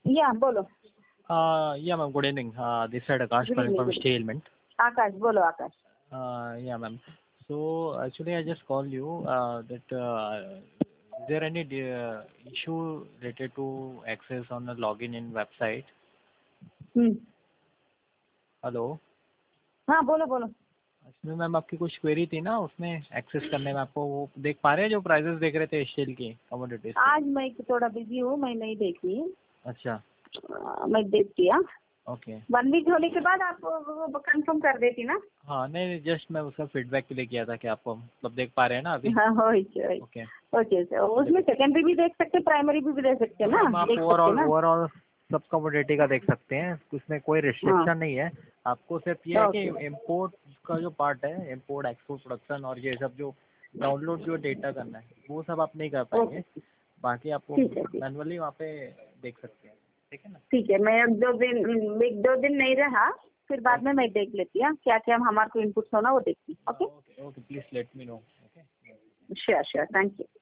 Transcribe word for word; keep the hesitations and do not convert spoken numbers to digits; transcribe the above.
या बोलो. Uh, yeah, ma'am. Good evening. Uh, this side Akash Good calling evening. from Good Steel Mint. Akash बोलो Akash. Uh, yeah, ma'am. So actually, I just call you uh, that uh, is there any uh, issue related to access on the login in website? हम्म. Hello. हाँ बोलो बोलो. इसमें ma'am आपकी कुछ query थी ना, उसमें एक्सेस करने में आपको वो देख पा रहे हैं जो प्राइसेस देख रहे थे स्टील की कमोडिटीज. आज मैं थोड़ा बिजी हूँ, मैं नहीं देखी. अच्छा. आ, मैं देखती. हाँ ओके. वन वीक होने के बाद आप वो कंफर्म कर देती ना. हाँ नहीं, जस्ट मैं उसका फीडबैक के लिए किया था कि आपको मतलब देख पा रहे हैं ना अभी. हाँ ओके ओके. ओके सर, उसमें सेकेंडरी भी देख सकते, प्राइमरी भी दे सकते ना. आप देख सकते ओवरऑल ना. ओवरऑल सब कमोडिटी का देख सकते हैं, उसमें कोई हाँ रिस्ट्रिक्शन नहीं है. आपको सिर्फ ये है कि ओके इम्पोर्ट का जो पार्ट है, इम्पोर्ट एक्सपोर्ट प्रोडक्शन और ये सब जो डाउनलोड जो डेटा करना है वो सब आप नहीं कर पाएंगे. ओके. बाकी आपको ठीक है ठीक मैनुअली वहाँ पे देख सकते हैं. ठीक है ना. ठीक है. मैं एक दो दिन एक दो दिन नहीं रहा, फिर बाद में मैं देख लेती हूँ क्या क्या हमारे को इनपुट होना वो देखती. Okay okay okay please let me know. Okay. Sure sure. Thank you.